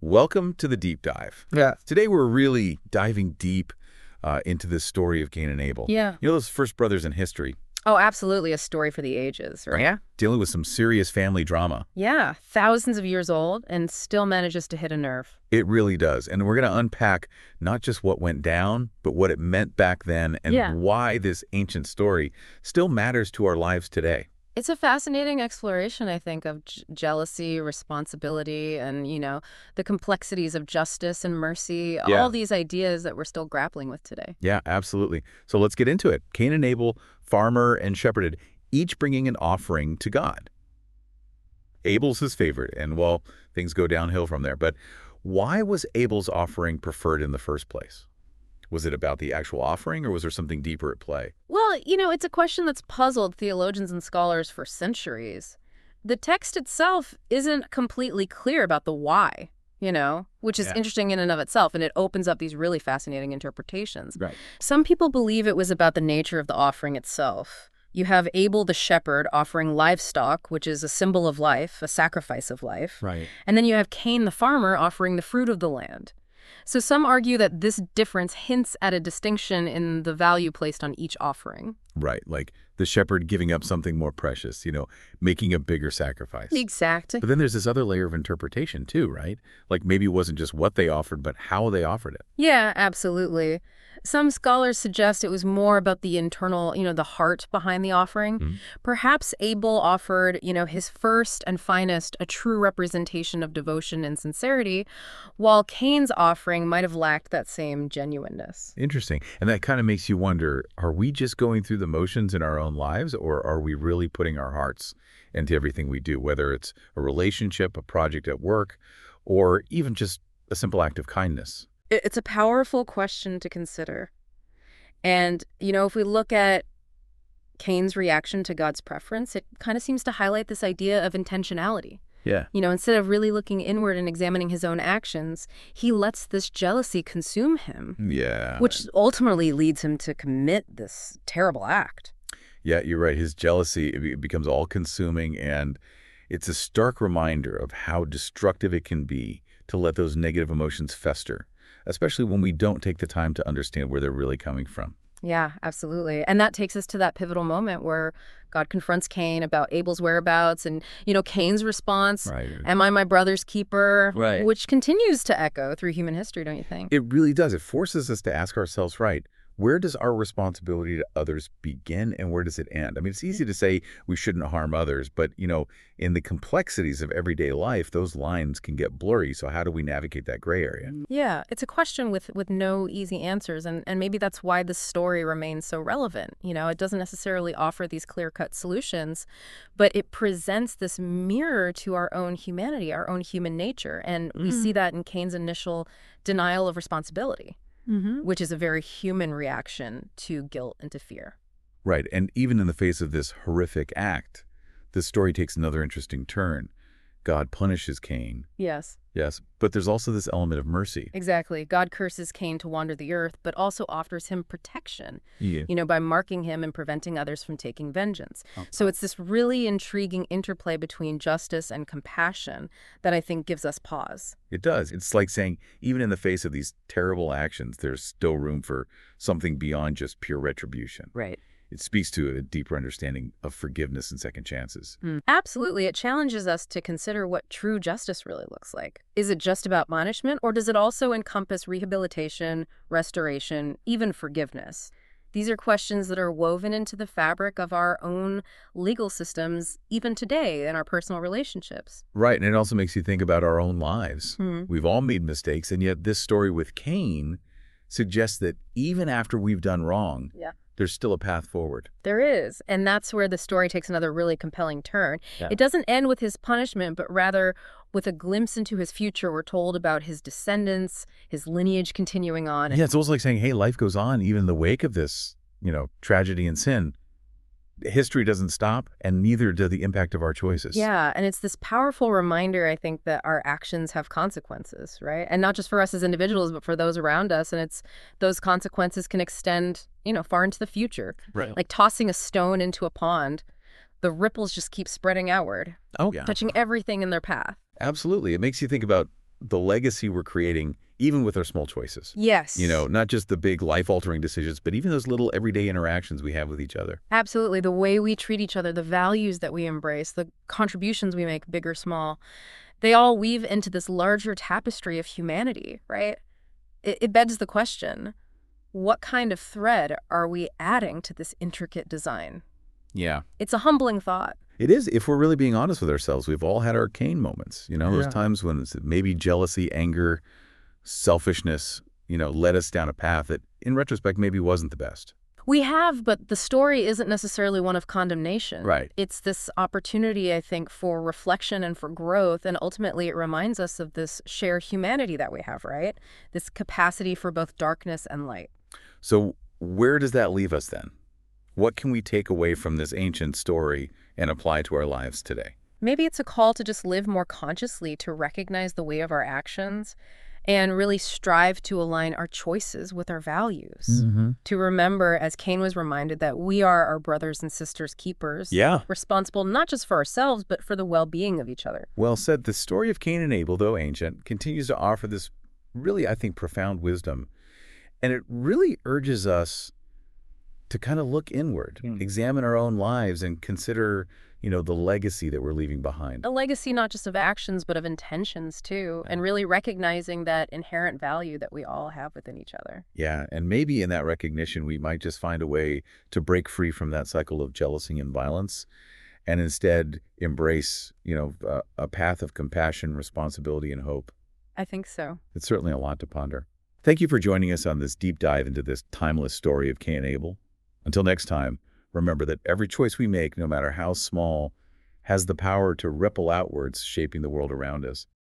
Welcome to the Deep Dive. Yeah. Today we're really diving deep into this story of Cain and Abel. Yeah. You know, those first brothers in history. Oh, absolutely. A story for the ages, right? Yeah. Dealing with some serious family drama. Yeah. Thousands of years old and still manages to hit a nerve. It really does. And we're going to unpack not just what went down, but what it meant back then and why this ancient story still matters to our lives today. It's a fascinating exploration, I think, of jealousy, responsibility, and, the complexities of justice and mercy, all these ideas that we're still grappling with today. Yeah, absolutely. So let's get into it. Cain and Abel, farmer and shepherded, each bringing an offering to God. Abel's his favorite, and, well, things go downhill from there. But why was Abel's offering preferred in the first place? Was it about the actual offering, or was there something deeper at play? Well, it's a question that's puzzled theologians and scholars for centuries. The text itself isn't completely clear about the why, which is interesting in and of itself, and it opens up these really fascinating interpretations. Right. Some people believe it was about the nature of the offering itself. You have Abel the shepherd offering livestock, which is a symbol of life, a sacrifice of life. Right. And then you have Cain the farmer offering the fruit of the land. So some argue that this difference hints at a distinction in the value placed on each offering. Right, like the shepherd giving up something more precious, making a bigger sacrifice. Exactly. But then there's this other layer of interpretation too, right? Like maybe it wasn't just what they offered, but how they offered it. Yeah, absolutely. Some scholars suggest it was more about the internal, the heart behind the offering. Mm-hmm. Perhaps Abel offered, his first and finest, a true representation of devotion and sincerity, while Cain's offering might have lacked that same genuineness. Interesting. And that kind of makes you wonder, are we just going through the motions in our own lives, or are we really putting our hearts into everything we do, whether it's a relationship, a project at work, or even just a simple act of kindness? It's a powerful question to consider. And, if we look at Cain's reaction to God's preference, it kind of seems to highlight this idea of intentionality. Yeah. Instead of really looking inward and examining his own actions, he lets this jealousy consume him. Yeah. Which ultimately leads him to commit this terrible act. Yeah, you're right. His jealousy it becomes all-consuming, and it's a stark reminder of how destructive it can be to let those negative emotions fester, especially when we don't take the time to understand where they're really coming from. Yeah, absolutely. And that takes us to that pivotal moment where God confronts Cain about Abel's whereabouts and, Cain's response, Right. Am I my brother's keeper? Right. Which continues to echo through human history, don't you think? It really does. It forces us to ask ourselves, right, where does our responsibility to others begin and where does it end? I mean, it's easy to say we shouldn't harm others, but, in the complexities of everyday life, those lines can get blurry. So how do we navigate that gray area? Yeah, it's a question with no easy answers. And maybe that's why this story remains so relevant. It doesn't necessarily offer these clear-cut solutions, but it presents this mirror to our own humanity, our own human nature. And we see that in Cain's initial denial of responsibility. Which is a very human reaction to guilt and to fear. Right. And even in the face of this horrific act, the story takes another interesting turn. God punishes Cain. Yes. Yes. But there's also this element of mercy. Exactly. God curses Cain to wander the earth, but also offers him protection, Yeah. by marking him and preventing others from taking vengeance. Okay. So it's this really intriguing interplay between justice and compassion that I think gives us pause. It does. It's like saying, even in the face of these terrible actions, there's still room for something beyond just pure retribution. Right. It speaks to a deeper understanding of forgiveness and second chances. Absolutely. It challenges us to consider what true justice really looks like. Is it just about punishment, or does it also encompass rehabilitation, restoration, even forgiveness? These are questions that are woven into the fabric of our own legal systems, even today, in our personal relationships. Right. And it also makes you think about our own lives. We've all made mistakes, and yet this story with Cain suggests that even after we've done wrong, there's still a path forward. There is. And that's where the story takes another really compelling turn. Yeah. It doesn't end with his punishment, but rather with a glimpse into his future. We're told about his descendants, his lineage continuing on. Yeah, it's almost like saying, hey, life goes on even in the wake of this, tragedy and sin. History doesn't stop, and neither do the impact of our choices. Yeah, and it's this powerful reminder, I think, that our actions have consequences, right? And not just for us as individuals, but for those around us. And those consequences can extend, far into the future. Right. Like tossing a stone into a pond, the ripples just keep spreading outward, Oh, yeah. touching everything in their path. Absolutely. It makes you think about the legacy we're creating even with our small choices. Yes. Not just the big life-altering decisions, but even those little everyday interactions we have with each other. Absolutely. The way we treat each other, the values that we embrace, the contributions we make, big or small, they all weave into this larger tapestry of humanity, right? It begs the question, what kind of thread are we adding to this intricate design? Yeah. It's a humbling thought. It is, if we're really being honest with ourselves. We've all had our Cain moments, those times when it's maybe jealousy, anger, selfishness, led us down a path that, in retrospect, maybe wasn't the best. We have, but the story isn't necessarily one of condemnation. Right. It's this opportunity, I think, for reflection and for growth, and ultimately it reminds us of this shared humanity that we have, right? This capacity for both darkness and light. So where does that leave us then? What can we take away from this ancient story and apply to our lives today? Maybe it's a call to just live more consciously, to recognize the way of our actions, and really strive to align our choices with our values. To remember, as Cain was reminded, that we are our brothers and sisters' keepers. Yeah. Responsible not just for ourselves, but for the well-being of each other. Well said. The story of Cain and Abel, though ancient, continues to offer this really, I think, profound wisdom. And it really urges us to kind of look inward, examine our own lives, and consider, the legacy that we're leaving behind. A legacy not just of actions, but of intentions, too, and really recognizing that inherent value that we all have within each other. Yeah, and maybe in that recognition, we might just find a way to break free from that cycle of jealousy and violence and instead embrace, a path of compassion, responsibility, and hope. I think so. It's certainly a lot to ponder. Thank you for joining us on this deep dive into this timeless story of Cain and Abel. Until next time, remember that every choice we make, no matter how small, has the power to ripple outwards, shaping the world around us.